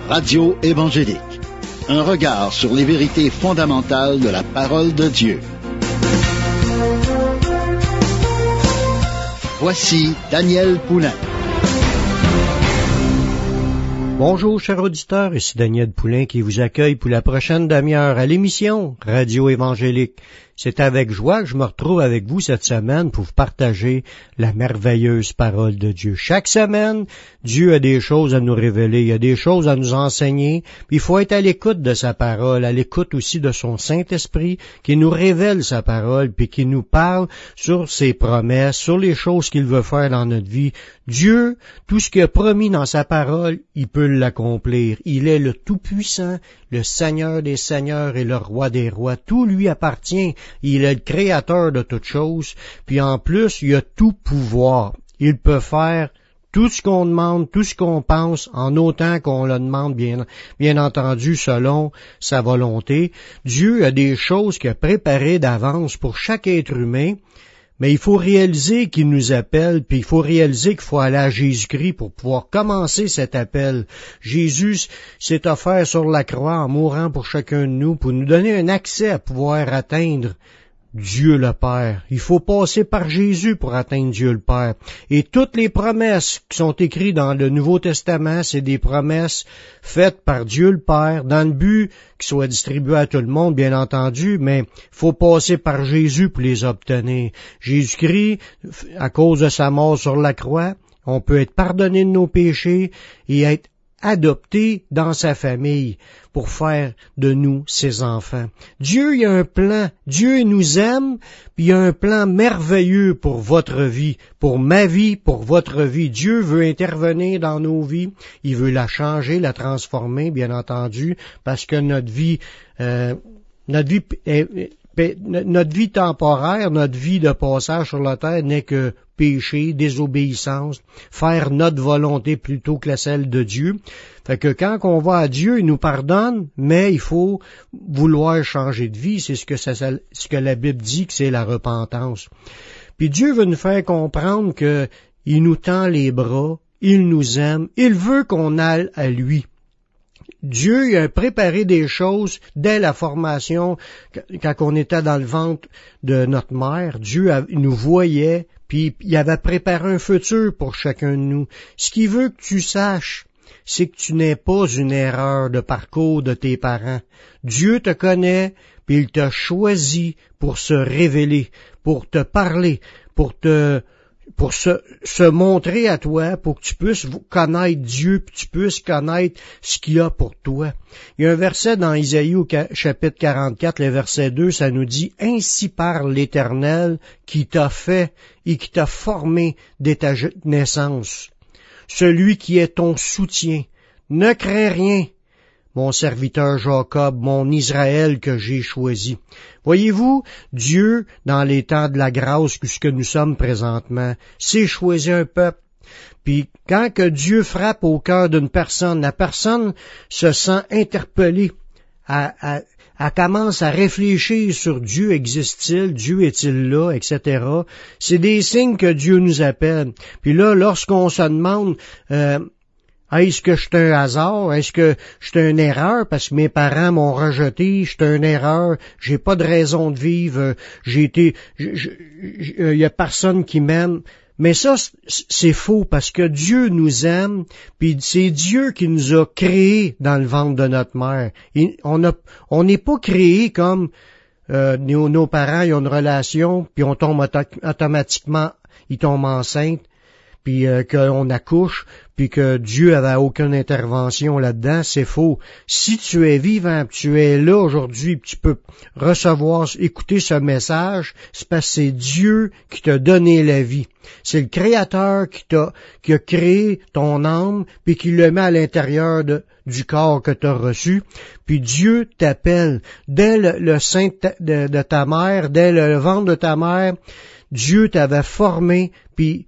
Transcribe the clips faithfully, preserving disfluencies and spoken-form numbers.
Radio Évangélique. Un regard sur les vérités fondamentales de la parole de Dieu. Voici Daniel Poulain. Bonjour, chers auditeurs, ici Daniel Poulain qui vous accueille pour la prochaine demi-heure à l'émission Radio Évangélique. C'est avec joie que je me retrouve avec vous cette semaine pour vous partager la merveilleuse parole de Dieu. Chaque semaine, Dieu a des choses à nous révéler, il y a des choses à nous enseigner, puis il faut être à l'écoute de sa parole, à l'écoute aussi de son Saint-Esprit qui nous révèle sa parole, puis qui nous parle sur ses promesses, sur les choses qu'il veut faire dans notre vie. Dieu, tout ce qu'il a promis dans sa parole, il peut l'accomplir. Il est le Tout-Puissant, le Seigneur des Seigneurs et le Roi des Rois. Tout lui appartient. Il est le Créateur de toutes choses. Puis en plus, il a tout pouvoir. Il peut faire tout ce qu'on demande, tout ce qu'on pense, en autant qu'on le demande, bien, bien entendu, selon sa volonté. Dieu a des choses qu'il a préparées d'avance pour chaque être humain. Mais il faut réaliser qu'il nous appelle, puis il faut réaliser qu'il faut aller à Jésus-Christ pour pouvoir commencer cet appel. Jésus s'est offert sur la croix en mourant pour chacun de nous, pour nous donner un accès à pouvoir atteindre Dieu le Père. Il faut passer par Jésus pour atteindre Dieu le Père. Et toutes les promesses qui sont écrites dans le Nouveau Testament, c'est des promesses faites par Dieu le Père, dans le but qu'ils soient distribués à tout le monde, bien entendu, mais il faut passer par Jésus pour les obtenir. Jésus-Christ, à cause de sa mort sur la croix, on peut être pardonné de nos péchés et être adopté dans sa famille pour faire de nous ses enfants. Dieu, il y a un plan. Dieu nous aime, puis il y a un plan merveilleux pour votre vie, pour ma vie, pour votre vie. Dieu veut intervenir dans nos vies. Il veut la changer, la transformer, bien entendu, parce que notre vie, euh, notre vie est, notre vie temporaire, notre vie de passage sur la terre n'est que péché, désobéissance, faire notre volonté plutôt que la celle de Dieu. Fait que quand on va à Dieu, il nous pardonne, mais il faut vouloir changer de vie. C'est ce que, ça, ce que la Bible dit que c'est la repentance. Puis Dieu veut nous faire comprendre que il nous tend les bras, il nous aime, il veut qu'on aille à lui. Dieu il a préparé des choses dès la formation, quand on était dans le ventre de notre mère. Dieu nous voyait, puis il avait préparé un futur pour chacun de nous. Ce qu'il veut que tu saches, c'est que tu n'es pas une erreur de parcours de tes parents. Dieu te connaît, puis il t'a choisi pour se révéler, pour te parler, pour te... pour se, se montrer à toi, pour que tu puisses connaître Dieu, puis tu puisses connaître ce qu'il y a pour toi. Il y a un verset dans Isaïe au chapitre quarante-quatre, le verset deux, ça nous dit « Ainsi parle l'Éternel qui t'a fait et qui t'a formé dès ta naissance, celui qui est ton soutien. Ne crains rien, mon serviteur Jacob, mon Israël que j'ai choisi. » Voyez-vous, Dieu, dans les temps de la grâce, ce que nous sommes présentement, c'est choisir un peuple. Puis quand que Dieu frappe au cœur d'une personne, la personne se sent interpellée. Elle, elle, elle commence à réfléchir sur Dieu, existe-t-il, Dieu est-il là, et cetera. C'est des signes que Dieu nous appelle. Puis là, lorsqu'on se demande... Euh, Est-ce que je suis un hasard? Est-ce que je suis une erreur parce que mes parents m'ont rejeté? Je suis une erreur? J'ai pas de raison de vivre? J'ai été... Il y a personne qui m'aime. Mais ça, c'est faux parce que Dieu nous aime, puis c'est Dieu qui nous a créés dans le ventre de notre mère. Et on a, on n'est pas créés comme euh, nos, nos parents, ils ont une relation, puis on tombe auto- automatiquement, ils tombent enceintes, puis euh, qu'on accouche, puis que Dieu avait aucune intervention là-dedans, c'est faux. Si tu es vivant, tu es là aujourd'hui, puis tu peux recevoir, écouter ce message, c'est parce que c'est Dieu qui t'a donné la vie. C'est le Créateur qui t'a, qui a créé ton âme, puis qui le met à l'intérieur de, du corps que tu as reçu. Puis Dieu t'appelle. Dès le, le sein de, de ta mère, dès le ventre de ta mère, Dieu t'avait formé, puis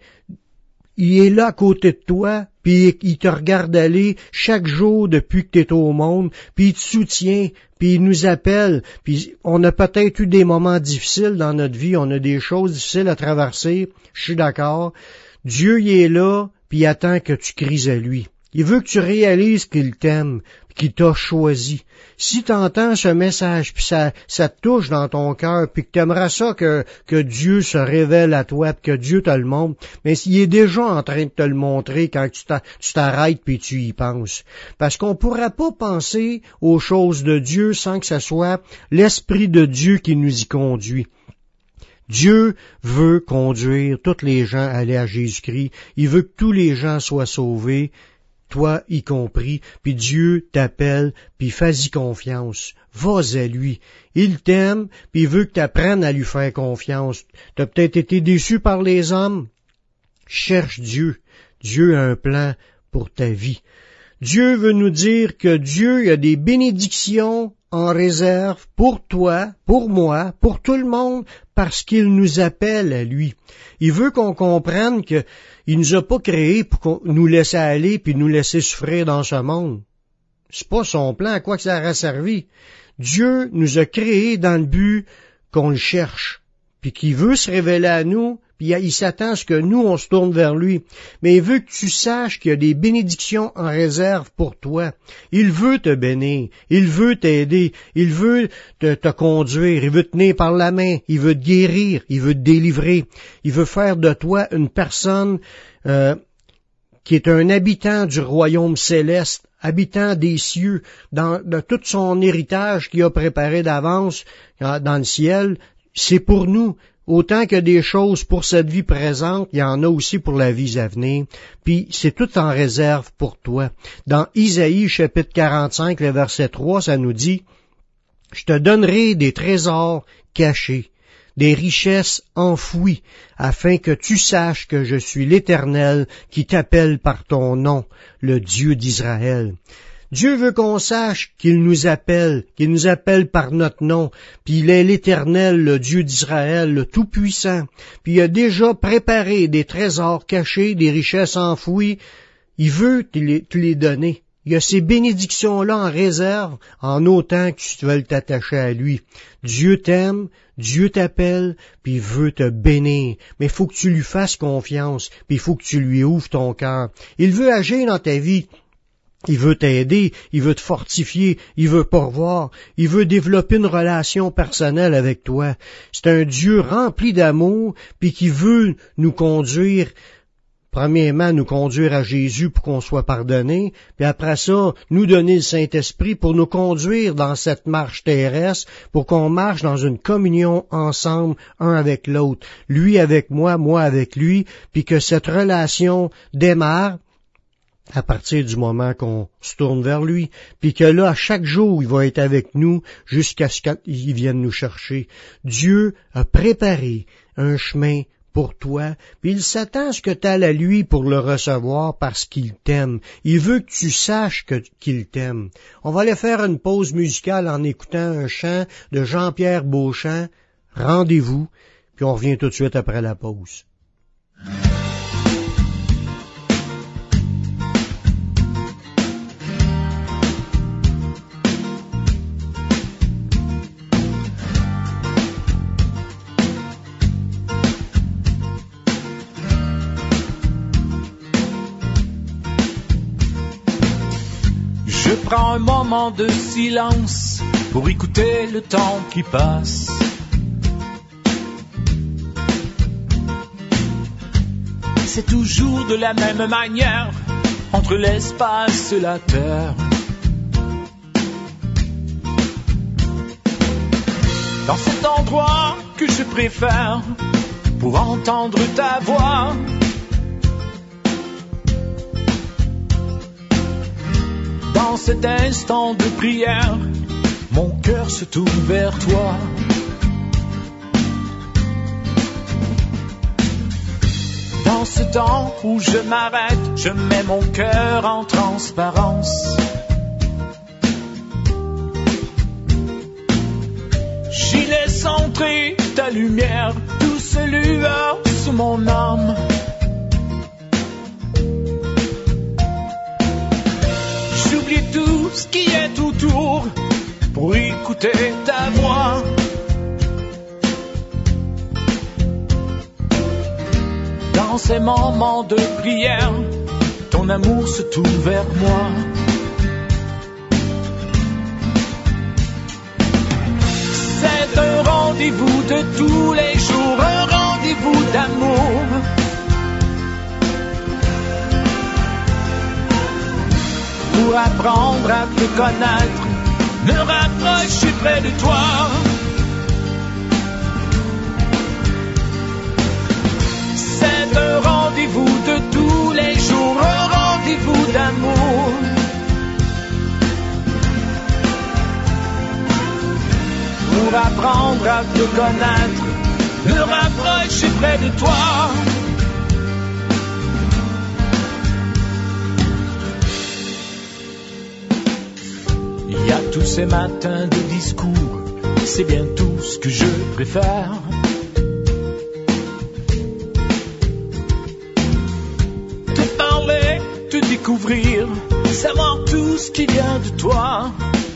il est là à côté de toi, puis il te regarde aller chaque jour depuis que tu es au monde, puis il te soutient, puis il nous appelle, puis on a peut-être eu des moments difficiles dans notre vie, on a des choses difficiles à traverser, je suis d'accord. Dieu, il est là, puis il attend que tu cries à lui. Il veut que tu réalises qu'il t'aime, qu'il t'a choisi. Si tu entends ce message, puis ça, ça te touche dans ton cœur, puis que tu aimerais ça que, que Dieu se révèle à toi, puis que Dieu te le montre, mais s'il est déjà en train de te le montrer quand tu t'arrêtes puis tu y penses. Parce qu'on ne pourra pas penser aux choses de Dieu sans que ce soit l'Esprit de Dieu qui nous y conduit. Dieu veut conduire tous les gens à aller à Jésus-Christ. Il veut que tous les gens soient sauvés, toi y compris, puis Dieu t'appelle, puis fais-y confiance. Vas à lui. Il t'aime, puis il veut que tu apprennes à lui faire confiance. Tu as peut-être été déçu par les hommes. Cherche Dieu. Dieu a un plan pour ta vie. Dieu veut nous dire que Dieu a des bénédictions en réserve pour toi, pour moi, pour tout le monde, parce qu'il nous appelle à lui. Il veut qu'on comprenne que il nous a pas créés pour qu'on nous laisser aller puis nous laisser souffrir dans ce monde. C'est pas son plan, à quoi que ça aurait servi. Dieu nous a créés dans le but qu'on le cherche, puis qu'il veut se révéler à nous, puis il s'attend à ce que nous, on se tourne vers lui. Mais il veut que tu saches qu'il y a des bénédictions en réserve pour toi. Il veut te bénir, il veut t'aider, il veut te, te conduire, il veut te tenir par la main, il veut te guérir, il veut te délivrer, il veut faire de toi une personne euh, qui est un habitant du royaume céleste, habitant des cieux, dans, de tout son héritage qu'il a préparé d'avance dans le ciel. C'est pour nous. Autant que des choses pour cette vie présente, il y en a aussi pour la vie à venir. Puis c'est tout en réserve pour toi. Dans Isaïe chapitre quarante-cinq, le verset trois, ça nous dit « Je te donnerai des trésors cachés, des richesses enfouies, afin que tu saches que je suis l'Éternel qui t'appelle par ton nom, le Dieu d'Israël. » Dieu veut qu'on sache qu'il nous appelle, qu'il nous appelle par notre nom, puis il est l'Éternel, le Dieu d'Israël, le Tout-Puissant, puis il a déjà préparé des trésors cachés, des richesses enfouies. Il veut te les, te les donner. Il y a ces bénédictions-là en réserve, en autant que tu veux t'attacher à lui. Dieu t'aime, Dieu t'appelle, puis il veut te bénir. Mais il faut que tu lui fasses confiance, puis il faut que tu lui ouvres ton cœur. Il veut agir dans ta vie. Il veut t'aider, il veut te fortifier, il veut pourvoir, il veut développer une relation personnelle avec toi. C'est un Dieu rempli d'amour, puis qui veut nous conduire, premièrement, nous conduire à Jésus pour qu'on soit pardonné, puis après ça, nous donner le Saint-Esprit pour nous conduire dans cette marche terrestre, pour qu'on marche dans une communion ensemble, un avec l'autre, lui avec moi, moi avec lui, puis que cette relation démarre à partir du moment qu'on se tourne vers lui, puis que là, à chaque jour, il va être avec nous jusqu'à ce qu'il vienne nous chercher. Dieu a préparé un chemin pour toi, puis il s'attend à ce que tu ailles à lui pour le recevoir parce qu'il t'aime. Il veut que tu saches que, qu'il t'aime. On va aller faire une pause musicale en écoutant un chant de Jean-Pierre Beauchamp, Rendez-vous, puis on revient tout de suite après la pause. Je prends un moment de silence pour écouter le temps qui passe. C'est toujours de la même manière entre l'espace et la terre. Dans cet endroit que je préfère pour entendre ta voix, dans cet instant de prière, mon cœur se tourne vers toi. Dans ce temps où je m'arrête, je mets mon cœur en transparence. J'y laisse entrer ta lumière, douce lueur sous mon âme. J'oublie tout ce qui est autour pour écouter ta voix. Dans ces moments de prière, ton amour se tourne vers moi. C'est un rendez-vous de tous les jours, un rendez-vous d'amour. Pour apprendre à te connaître, me rapprocher près de toi. C'est un rendez-vous de tous les jours, un rendez-vous d'amour. Pour apprendre à te connaître, me rapprocher près de toi. Il y a tous ces matins de discours, c'est bien tout ce que je préfère. Te parler, te découvrir, savoir tout ce qu'il y a de toi.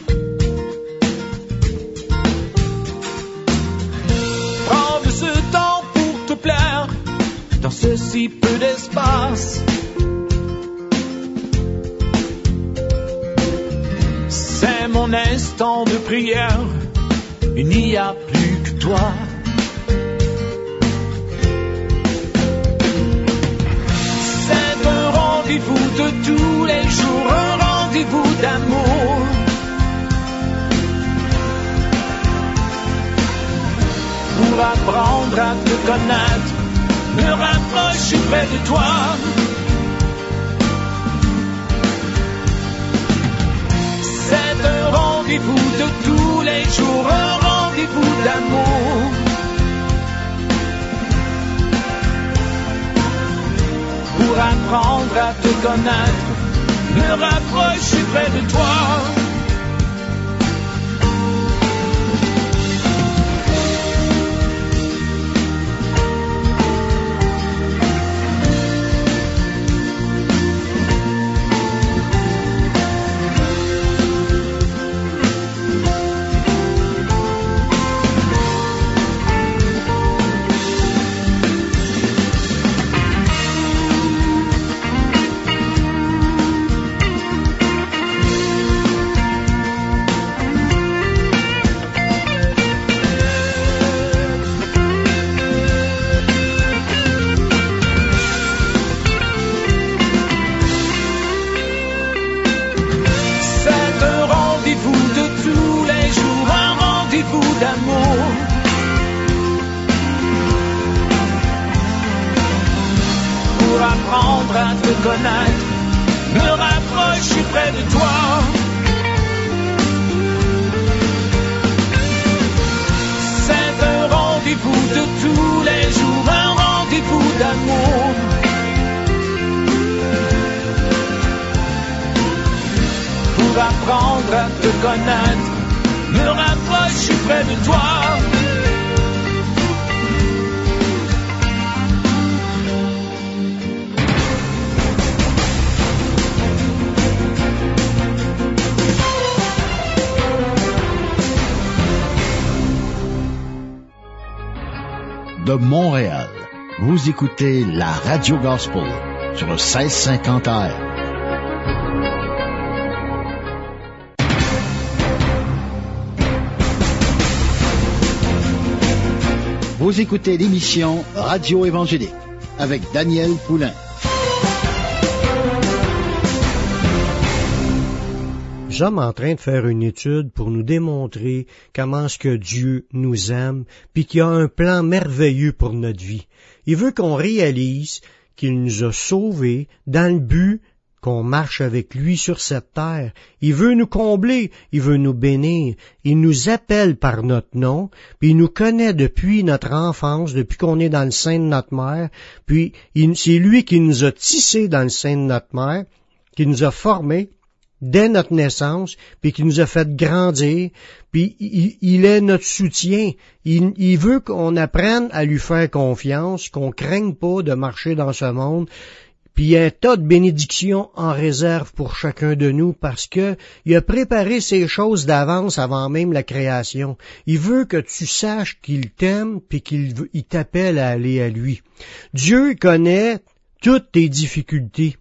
Prendre ce temps pour te plaire, dans ce si peu d'espace. C'est mon instant de prière, il n'y a plus que toi. C'est un rendez-vous de tous les jours, un rendez-vous d'amour. Pour apprendre à te connaître, me rapprocher près de toi. C'est un rendez-vous de tous les jours, un rendez-vous d'amour. Pour apprendre à te connaître, me rapprocher près de toi. De Montréal, vous écoutez la Radio Gospel sur le seize cinquante A M. Vous écoutez l'émission Radio Évangélique avec Daniel Poulain. Nous sommes en train de faire une étude pour nous démontrer comment est-ce que Dieu nous aime, puis qu'il y a un plan merveilleux pour notre vie. Il veut qu'on réalise qu'il nous a sauvés dans le but qu'on marche avec lui sur cette terre. Il veut nous combler, il veut nous bénir, il nous appelle par notre nom, puis il nous connaît depuis notre enfance, depuis qu'on est dans le sein de notre mère, puis il, c'est lui qui nous a tissés dans le sein de notre mère, qui nous a formés dès notre naissance, puis qui nous a fait grandir, puis il, il est notre soutien. Il, il veut qu'on apprenne à lui faire confiance, qu'on craigne pas de marcher dans ce monde. Puis il y a un tas de bénédictions en réserve pour chacun de nous parce que il a préparé ces choses d'avance avant même la création. Il veut que tu saches qu'il t'aime puis qu'il il t'appelle à aller à lui. Dieu connaît toutes tes difficultés.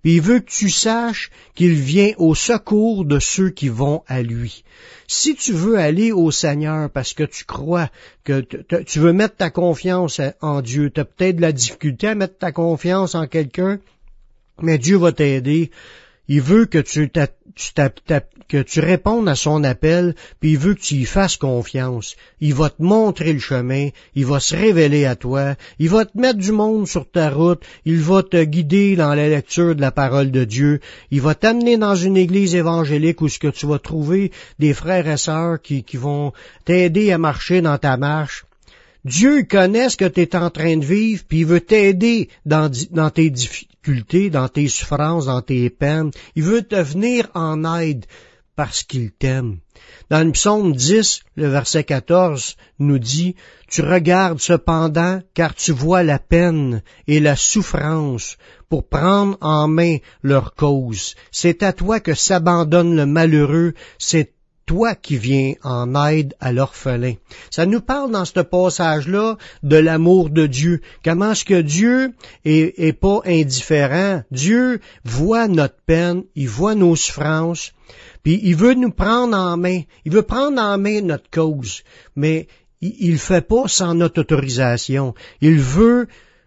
puis il veut que tu saches qu'il vient au secours de ceux qui vont à lui. Si tu veux aller au Seigneur parce que tu crois, que tu veux mettre ta confiance en Dieu, tu as peut-être de la difficulté à mettre ta confiance en quelqu'un, mais Dieu va t'aider. Il veut que tu, t'a, tu t'a, t'a, que tu répondes à son appel, puis il veut que tu y fasses confiance. Il va te montrer le chemin, il va se révéler à toi, il va te mettre du monde sur ta route, il va te guider dans la lecture de la parole de Dieu, il va t'amener dans une église évangélique où ce que tu vas trouver des frères et sœurs qui, qui vont t'aider à marcher dans ta marche. Dieu connaît ce que tu es en train de vivre, puis il veut t'aider dans, dans tes difficultés, dans tes souffrances, dans tes peines. Il veut te venir en aide parce qu'il t'aime. Dans le psaume dix, le verset quatorze nous dit « Tu regardes cependant, car tu vois la peine et la souffrance pour prendre en main leur cause. C'est à toi que s'abandonne le malheureux, c'est toi qui viens en aide à l'orphelin. » Ça nous parle dans ce passage-là de l'amour de Dieu. Comment est-ce que Dieu est, est pas indifférent? Dieu voit notre peine, il voit nos souffrances, puis il veut nous prendre en main. Il veut prendre en main notre cause, mais il, il le fait pas sans notre autorisation. Il veut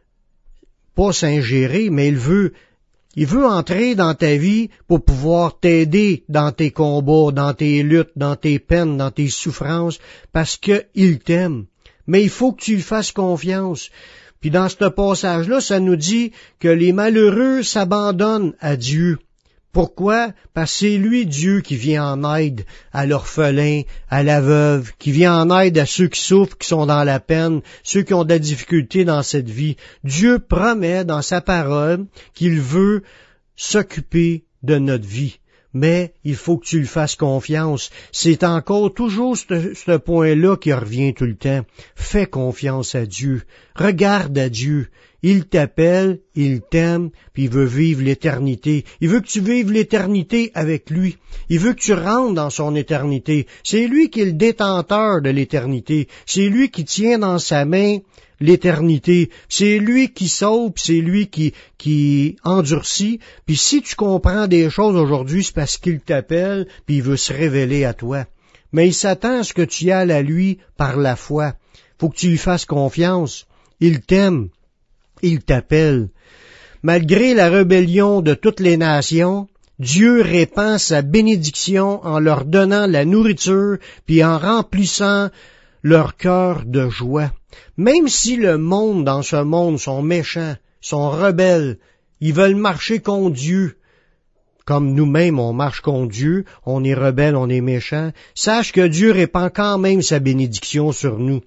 pas s'ingérer, mais il veut Il veut entrer dans ta vie pour pouvoir t'aider dans tes combats, dans tes luttes, dans tes peines, dans tes souffrances, parce qu'il t'aime. Mais il faut que tu lui fasses confiance. Puis dans ce passage-là, ça nous dit que les malheureux s'abandonnent à Dieu. Pourquoi? Parce que c'est lui, Dieu, qui vient en aide à l'orphelin, à la veuve, qui vient en aide à ceux qui souffrent, qui sont dans la peine, ceux qui ont de la difficulté dans cette vie. Dieu promet dans sa parole qu'il veut s'occuper de notre vie. Mais il faut que tu lui fasses confiance. C'est encore toujours ce, ce point-là qui revient tout le temps. Fais confiance à Dieu. Regarde à Dieu. Il t'appelle, il t'aime, puis il veut vivre l'éternité. Il veut que tu vives l'éternité avec lui. Il veut que tu rentres dans son éternité. C'est lui qui est le détenteur de l'éternité. C'est lui qui tient dans sa main l'éternité. C'est lui qui sauve, puis c'est lui qui, qui endurcit. Puis si tu comprends des choses aujourd'hui, c'est parce qu'il t'appelle, puis il veut se révéler à toi. Mais il s'attend à ce que tu y ailles à lui par la foi. Faut que tu lui fasses confiance. Il t'aime. Il t'appelle. Malgré la rébellion de toutes les nations, Dieu répand sa bénédiction en leur donnant la nourriture puis en remplissant leur cœur de joie. Même si le monde dans ce monde sont méchants, sont rebelles, ils veulent marcher contre Dieu, comme nous-mêmes on marche contre Dieu, on est rebelles, on est méchants, sache que Dieu répand quand même sa bénédiction sur nous.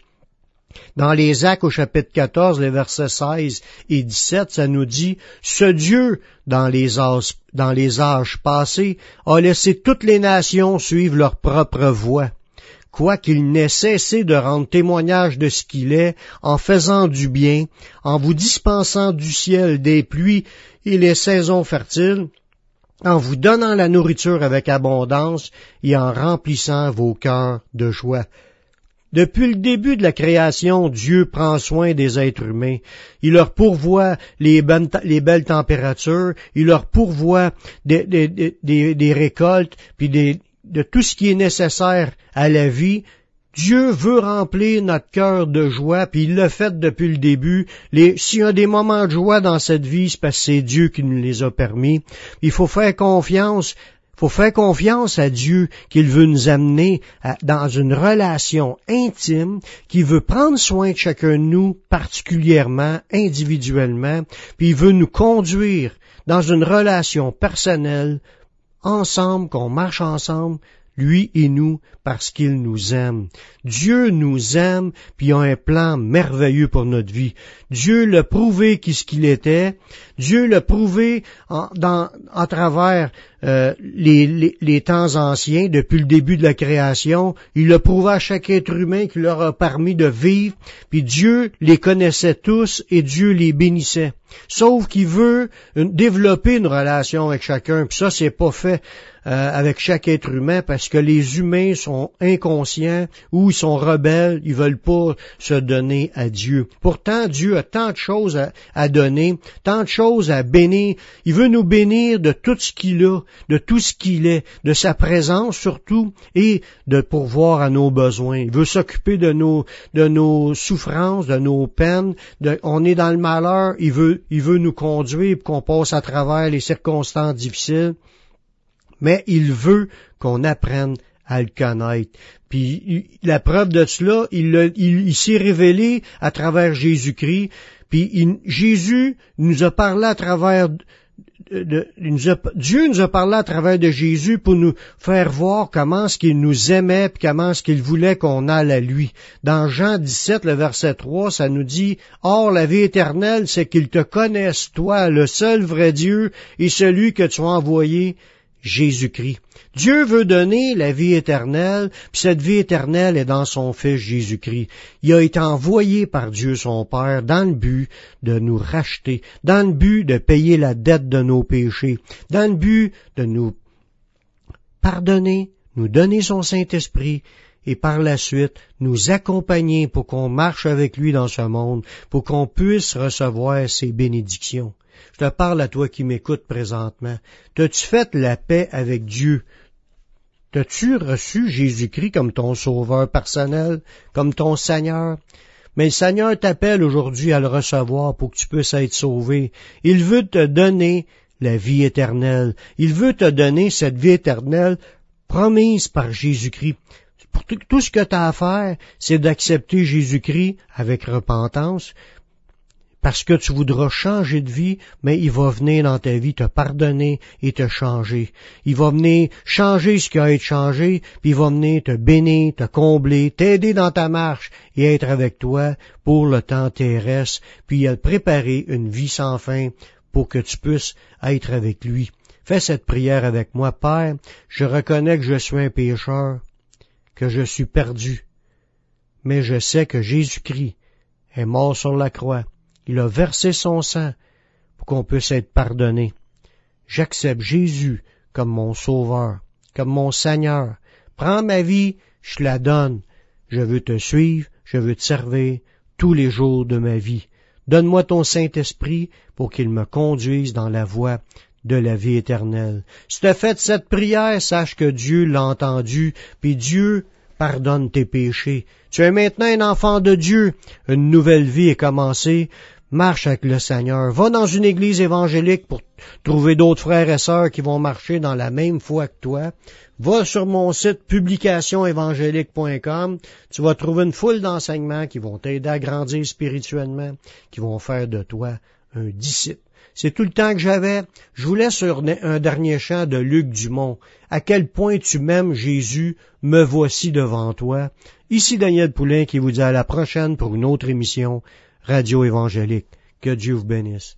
Dans les Actes au chapitre quatorze, les versets seize et dix-sept, ça nous dit « Ce Dieu, dans les âges, dans les âges passés, a laissé toutes les nations suivre leur propre voie. Quoiqu'il n'ait cessé de rendre témoignage de ce qu'il est, en faisant du bien, en vous dispensant du ciel des pluies et les saisons fertiles, en vous donnant la nourriture avec abondance et en remplissant vos cœurs de joie. » Depuis le début de la création, Dieu prend soin des êtres humains. Il leur pourvoit les, ben, les belles températures, il leur pourvoit des, des, des, des récoltes, puis des, de tout ce qui est nécessaire à la vie. Dieu veut remplir notre cœur de joie, puis il l'a fait depuis le début. Les, s'il y a des moments de joie dans cette vie, c'est parce que c'est Dieu qui nous les a permis. Il faut faire confiance. Il faut faire confiance à Dieu qu'il veut nous amener à, dans une relation intime, qu'il veut prendre soin de chacun de nous particulièrement, individuellement, puis il veut nous conduire dans une relation personnelle, ensemble, qu'on marche ensemble, lui et nous, parce qu'il nous aime. Dieu nous aime, puis il a un plan merveilleux pour notre vie. Dieu l'a prouvé qui ce qu'il était. Dieu l'a prouvé en, dans, à travers euh, les, les, les temps anciens, depuis le début de la création. Il l'a prouvé à chaque être humain qui leur a permis de vivre. Puis Dieu les connaissait tous et Dieu les bénissait. Sauf qu'il veut une, développer une relation avec chacun. Puis ça, c'est pas fait euh, avec chaque être humain parce que les humains sont inconscients ou ils sont rebelles, ils veulent pas se donner à Dieu. Pourtant, Dieu a tant de choses à, à donner, tant de choses choses à bénir. Il veut nous bénir de tout ce qu'il a, de tout ce qu'il est, de sa présence surtout, et de pourvoir à nos besoins. Il veut s'occuper de nos, de nos souffrances, de nos peines. De, on est dans le malheur, il veut, il veut nous conduire pour qu'on passe à travers les circonstances difficiles. Mais il veut qu'on apprenne à le connaître. Puis la preuve de cela, il, il, il s'est révélé à travers Jésus-Christ. Puis il, Jésus nous a parlé à travers de, de, nous a, Dieu nous a parlé à travers de Jésus pour nous faire voir comment est-ce qu'il nous aimait puis comment est-ce qu'il voulait qu'on aille à lui. Dans Jean dix-sept, le verset trois, ça nous dit « Or, la vie éternelle, c'est qu'ils te connaissent, toi, le seul vrai Dieu, et celui que tu as envoyé, Jésus-Christ. » Dieu veut donner la vie éternelle, puis cette vie éternelle est dans son Fils Jésus-Christ. Il a été envoyé par Dieu son Père dans le but de nous racheter, dans le but de payer la dette de nos péchés, dans le but de nous pardonner, nous donner son Saint-Esprit, et par la suite nous accompagner pour qu'on marche avec lui dans ce monde, pour qu'on puisse recevoir ses bénédictions. Je te parle à toi qui m'écoutes présentement. T'as-tu fait la paix avec Dieu? T'as-tu reçu Jésus-Christ comme ton sauveur personnel, comme ton Seigneur? Mais le Seigneur t'appelle aujourd'hui à le recevoir pour que tu puisses être sauvé. Il veut te donner la vie éternelle. Il veut te donner cette vie éternelle promise par Jésus-Christ. Pour tout ce que tu as à faire, c'est d'accepter Jésus-Christ avec repentance, parce que tu voudras changer de vie, mais il va venir dans ta vie te pardonner et te changer. Il va venir changer ce qui a à être changé, puis il va venir te bénir, te combler, t'aider dans ta marche et être avec toi pour le temps terrestre, puis il a préparé une vie sans fin pour que tu puisses être avec lui. Fais cette prière avec moi. Père, je reconnais que je suis un pécheur, que je suis perdu, mais je sais que Jésus-Christ est mort sur la croix. Il a versé son sang pour qu'on puisse être pardonné. J'accepte Jésus comme mon sauveur, comme mon Seigneur. Prends ma vie, je la donne. Je veux te suivre, je veux te servir tous les jours de ma vie. Donne-moi ton Saint-Esprit pour qu'il me conduise dans la voie de la vie éternelle. Si tu as fait cette prière, sache que Dieu l'a entendu, puis Dieu pardonne tes péchés. Tu es maintenant un enfant de Dieu. Une nouvelle vie est commencée. Marche avec le Seigneur. Va dans une église évangélique pour trouver d'autres frères et sœurs qui vont marcher dans la même foi que toi. Va sur mon site publication évangélique point com. Tu vas trouver une foule d'enseignements qui vont t'aider à grandir spirituellement, qui vont faire de toi un disciple. C'est tout le temps que j'avais. Je vous laisse sur un dernier chant de Luc Dumont. À quel point tu m'aimes, Jésus, me voici devant toi. Ici Daniel Poulain qui vous dit à la prochaine pour une autre émission Radio Évangélique. Que Dieu vous bénisse.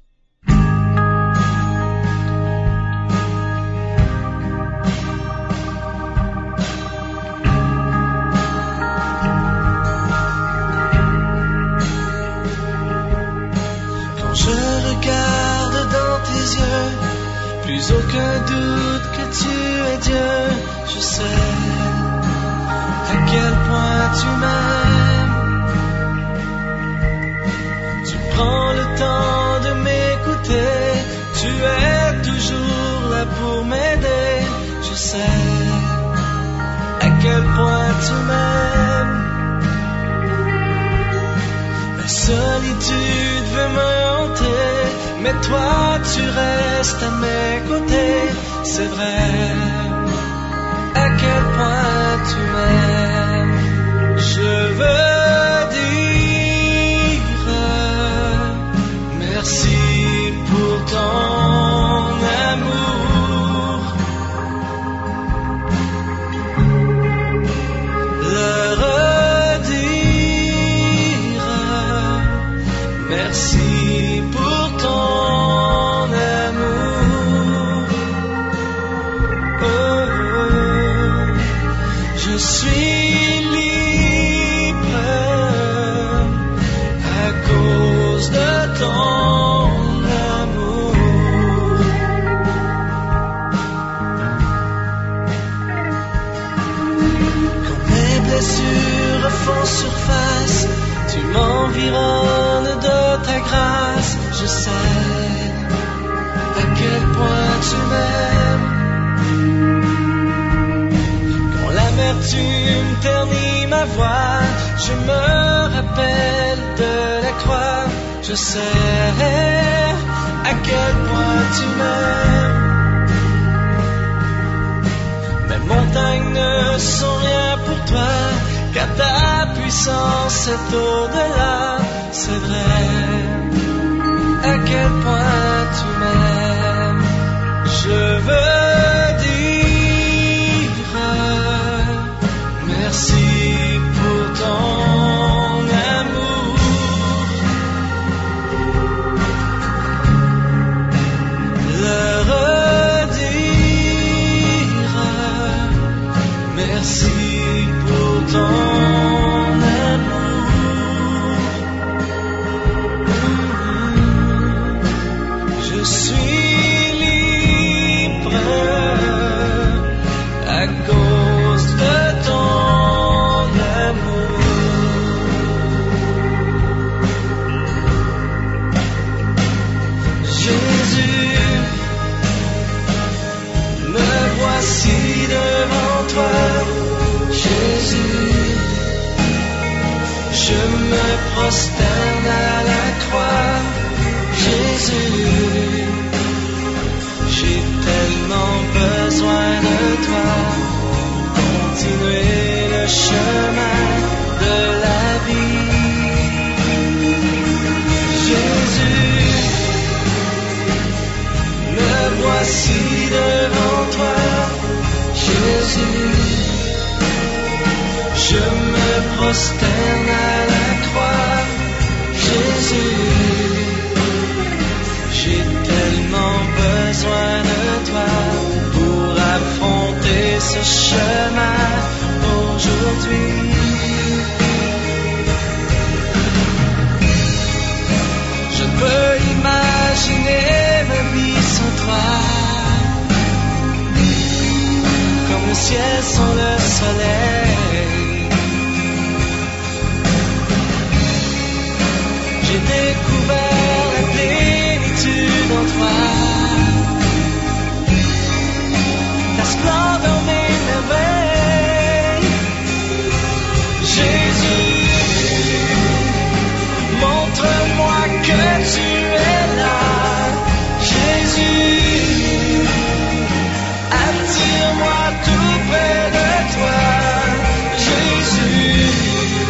Quand je regarde dans tes yeux, plus aucun doute que tu es Dieu. Je sais à quel point tu m'aimes. Tu prends le temps de m'écouter. Tu es toujours là pour m'aider. Je sais à quel point tu m'aimes. La solitude veut me hanter, mais toi tu restes à mes côtés. C'est vrai, à quel point tu m'aimes. Je veux dire merci pour ton amour. Le redire merci pour ton amour. Oh, oh, je suis libre. tu m'aimes. Quand l'amertume ternit ma voix, je me rappelle de la croix. Je sais à quel point tu m'aimes. Mes montagnes ne sont rien pour toi, car ta puissance est au-delà. C'est vrai, à quel point tu m'aimes. Je veux dire merci pour ton amour. Le redire merci pour ton amour. Je suis libre à cause de ton amour. Jésus, me voici devant toi. Jésus, je me prosterne à la croix. Jésus, j'ai tellement besoin de toi pour continuer le chemin de la vie. Jésus, me voici devant toi. Jésus, je me prosterne à la croix. Jésus, j'ai tellement besoin de toi pour affronter ce chemin aujourd'hui. Je peux imaginer ma vie sans toi, comme le ciel sans le soleil. J'ai découvert la plénitude en toi, ta splendeur m'émerveille. Jésus, montre-moi que tu es là. Jésus, attire-moi tout près de toi. Jésus,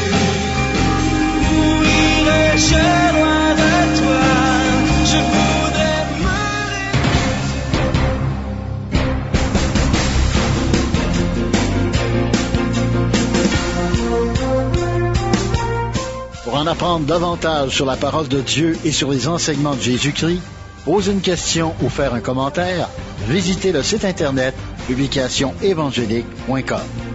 où irai-je loin de toi? Je voudrais me... Pour en apprendre davantage sur la parole de Dieu et sur les enseignements de Jésus-Christ, poser une question ou faire un commentaire, visitez le site internet publication évangélique point com.